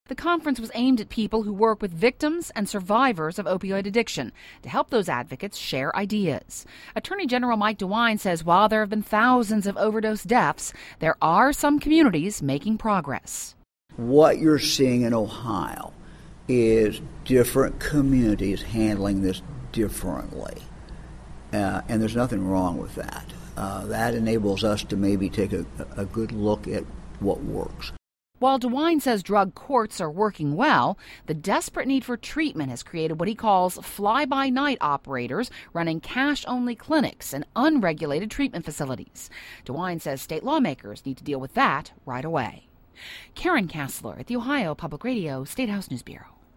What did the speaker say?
The conference was aimed at people who work with victims and survivors of opioid addiction to help those advocates share ideas. Attorney General Mike DeWine says while there have been thousands of overdose deaths, there are some communities making progress. What you're seeing in Ohio is different communities handling this differently. And there's nothing wrong with that. That enables us to maybe take a good look at what works. While DeWine says drug courts are working well, the desperate need for treatment has created what he calls fly-by-night operators running cash-only clinics and unregulated treatment facilities. DeWine says state lawmakers need to deal with that right away. Karen Kassler at the Ohio Public Radio State House News Bureau.